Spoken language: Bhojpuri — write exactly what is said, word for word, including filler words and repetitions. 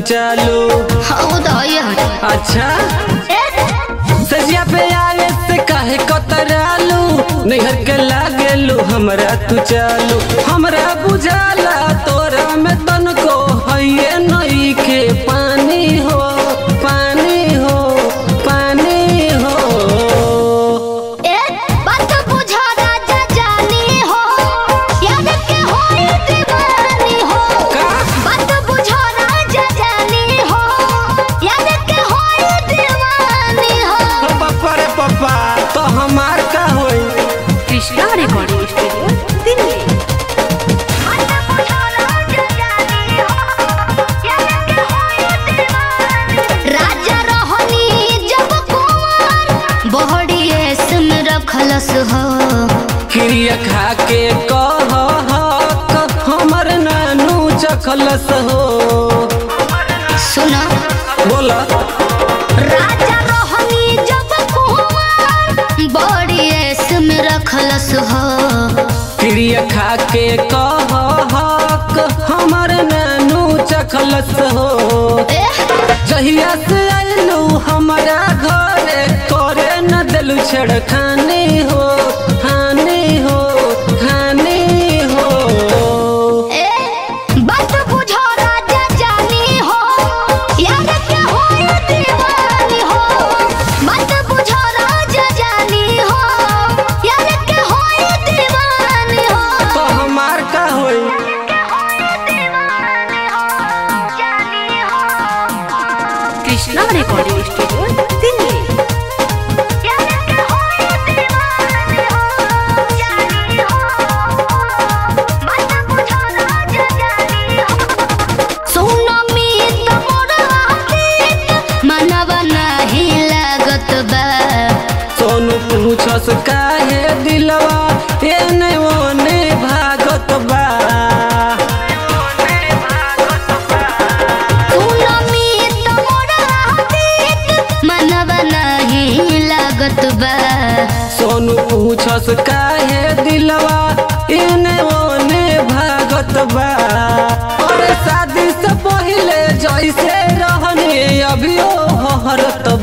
चालू। हाँ तो ये अच्छा सजिया पे आवे से काहे कतरालू, नैहर के लागेलू हमरा तू चालू। हमरा बुझाला तोरा में तनको हइये नई के पानी हो पानी हो पानी हो। ए बात बुझा राजा जानी हो, याद के होई दीवानी हो। का बात बुझा राजा जानी हो, याद के होई दीवानी हो। पप्पा रे पप्पा तो हमार का होई। Krishna recording studio Delhi. बात बुझा राजा जानी हो, याद के होई दीवानी। राजा रहनी जब कुंवर, बहड़ी एस में रखलस हो। क्रिया खा के कह हक हमर नानू चखलस हो। सुना बोला राजा रहनी जब कुंवर, बड़ी एस में रखलस हो। क्रिया खा के कह हक हमर नानू चखलस हो। जहिया से आइलू हमारा घरे करे न दिलू छेड़खानी हो हानि हो हानि हो। ए बात बुझो राजा जानी हो, याद के होई दीवानी हो। बात बुझो राजा जानी हो, याद के होई दीवानी हो। तो हमार का होई। Krishna recording studio Delhi. सोनू पूछस काहे दिलवा एने ओने भागत बा। सोनू पूछस काहे दिलवा एने ओने भागत बा। और शादी से पहले जैसे रहने अभियो हरत